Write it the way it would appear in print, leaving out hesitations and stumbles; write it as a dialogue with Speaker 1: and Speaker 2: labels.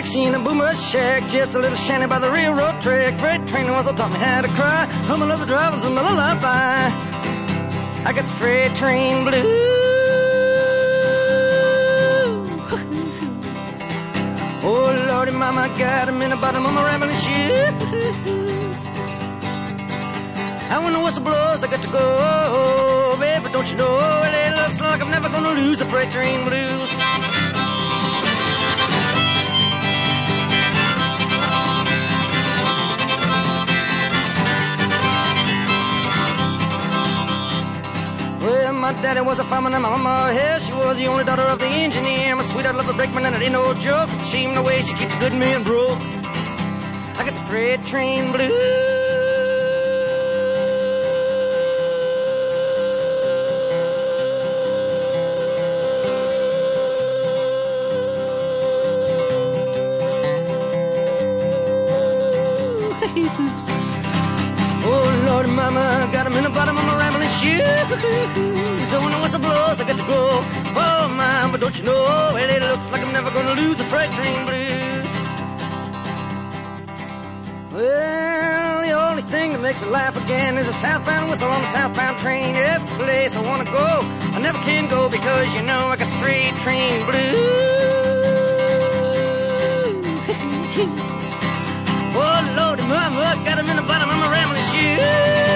Speaker 1: Dixie in a boomer shack, just a little shanty by the railroad track. Freight train also taught me how to cry. Humming of the drivers and the lullaby. I got the freight train blues. Oh, Lordy, mama, got him in the bottom of my rambling shoes. And when the whistle blows, I got to go. Baby, don't you know, it looks like I'm never gonna lose the freight train blues. Well, my daddy was a fireman and my mama, hell, she was the only daughter of the engineer. My sweetheart loved the brakeman and it ain't no joke. It's a shame the way she keeps a good man broke. I got the freight train blues. Oh, Lord, mama, got him in the bottom of my rambling shoes. So when the whistle blows, I got to go. Oh, mama, don't you know, well, it looks like I'm never gonna lose the freight train blues. Well, the only thing that makes me laugh again is a southbound whistle on the southbound train. Every place I wanna go, I never can go because, you know, I got the freight train blues. Oh, Lordy, mama, got him in the bottom of my rambling shoes.